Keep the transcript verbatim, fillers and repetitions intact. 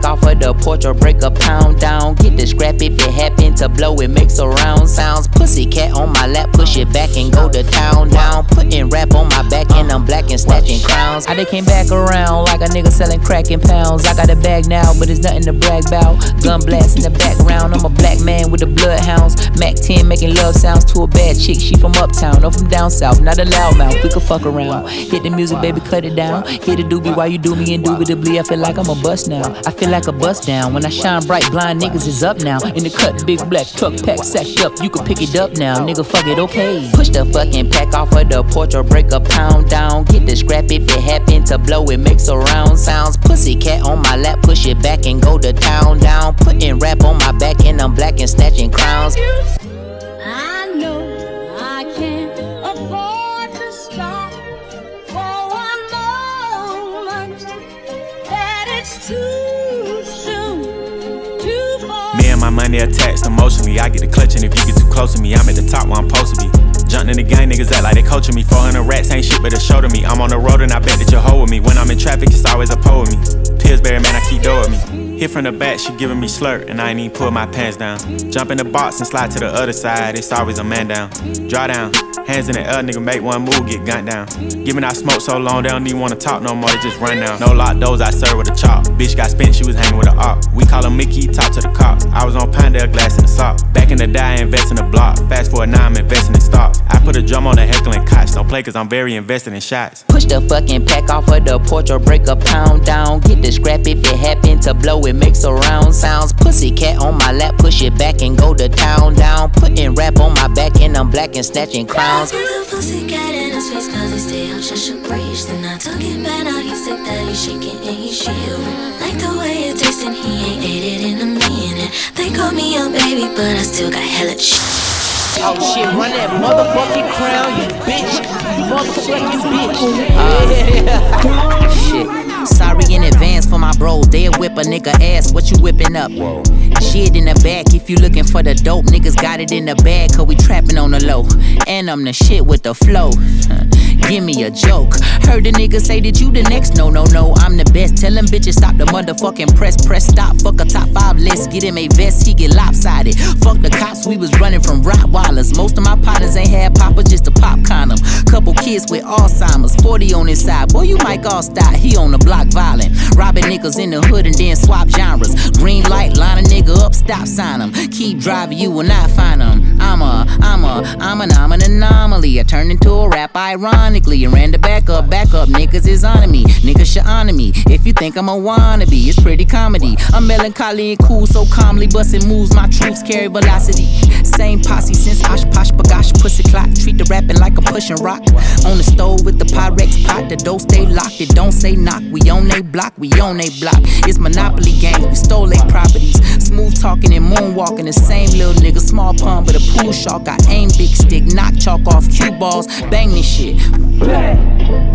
pack off of the porch or break a pound down. Get the scrap if it happen to blow, it makes a round sounds. Pussycat on my lap, push it back and go to town down. Putting rap on my back and I'm black and snatching crowns. I they came back around like a nigga selling crack in pounds. I got a bag now, but it's nothing to brag about. Gun blast in the background, I'm a black man with the bloodhounds. Mac ten making love sounds to a bad chick, she from uptown, no from down south, not a loudmouth, we could fuck around. Hit the music, baby, cut it down. Hit the doobie while you do me indubitably. I feel like I'm a bust now, I feel like a bust down. When I shine bright, blind niggas is up now. In the cut, big black truck pack sacked up, you can pick it up now, nigga, fuck it, okay. Push the fucking pack off of the porch or break a pound down. Get the scrap if it happen to blow, it makes a round sounds. Pussycat on my lap, push it back and go to town down. Putting rap on my back and I'm black and snatching crowns. I know I can't afford to stop for one moment. That it's too soon, too far. Me and my money attached emotionally. I get the clutching if you get too close to me. I'm at the top where I'm supposed to be. Jumping in the gang, niggas act like they coaching me. four hundred rats ain't shit but a show to me. I'm on the road and I bet that you'll hold with me. When I'm in traffic, it's always a pole with me. Pillsbury, man, I keep dough with me. Hit from the back, she giving me slurp, and I ain't even pull my pants down. Jump in the box and slide to the other side, it's always a man down. Draw down, hands in the air, nigga make one move, get gunned down. Giving out smoke so long, they don't even wanna talk no more, they just run down. No lock doors, I serve with a chop. Bitch got spent, she was hanging with a op. We call her Mickey, talk to the cops. I was on Pinedale, glass in the sock. Back in the day, I invest in the block. Fast forward now, I'm investing in stocks. I put a drum on the heckling cots. Don't play cause I'm very invested in shots. Push the fucking pack off of the porch or break a pound down. Get the scrap if it happen to blow, it makes a round sounds. Pussycat on my lap, push it back and go to town down. Putting rap on my back and I'm black and snatching crowns. I put the pussycat in his face cause he stay on Cheshire Bridge. Then I took it back, now he's sick that he's shaking and he's shivering. Like the way it tastes and he ain't ate it in a minute. They call me a baby but I still got hella shit. Oh shit, run that motherfucking crown, you bitch. You motherfucking bitch. Uh, shit. Sorry in advance for my bros. They'll whip a nigga ass. What you whipping up? Shit in the back. If you looking for the dope, niggas got it in the bag. Cause we trapping on the low. And I'm the shit with the flow. Give me a joke. Heard the nigga say that you the next. No, no, no, I'm the best. Tell them bitches stop the motherfucking press. Press stop, fuck a top five list. Get him a vest, he get lopsided. Fuck the cops, we was running from Rottweilers. Most of my partners ain't had papa, just a pop condom. Couple kids with Alzheimer's, forty on his side. Boy, you Mike Allstott, he on the block violent. Robbing niggas in the hood and then swap genres. Green light, line a nigga up, stop sign him. Keep driving, you will not find him. I'm a, I'm a, I'm an, I'm an anomaly. I turned into a rap ironically and ran the back up, back up. Niggas is on me, niggas should honor me. If you think I'm a wannabe, it's pretty comedy. I'm melancholy and cool, so calmly busting moves. My troops carry velocity. Same posse since Osh Posh Bagosh Pussy Clock. Treat the rapping like I'm pushing rock. On the stove with the Pyrex pot. The door stay locked, it don't say knock. We on they block, we on they block. It's Monopoly games, we stole they properties. Smooth talking and moonwalking, the same little nigga. Small pun but a pool shark. I aim big stick, knock chalk off cue balls. Bang this shit.